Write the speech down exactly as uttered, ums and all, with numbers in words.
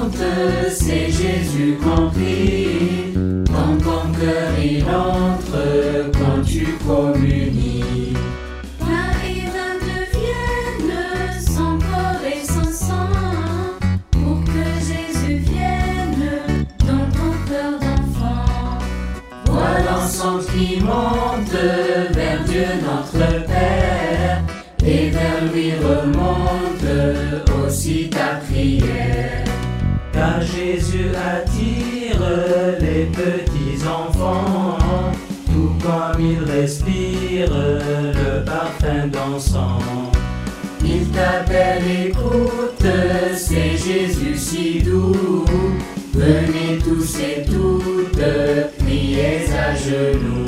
monte, c'est Jésus compris. Dans ton cœur il entre quand tu communies. Pain et vin deviennent son corps et son sang, pour que Jésus vienne dans ton cœur d'enfant. Vois l'encens qui monte vers Dieu notre Père, et vers lui remonte aussi ta prière. Car Jésus attire les petits enfants, tout comme il respire le parfum d'encens. Il t'appelle, écoute, c'est Jésus si doux. Venez tous et toutes, priez à genoux.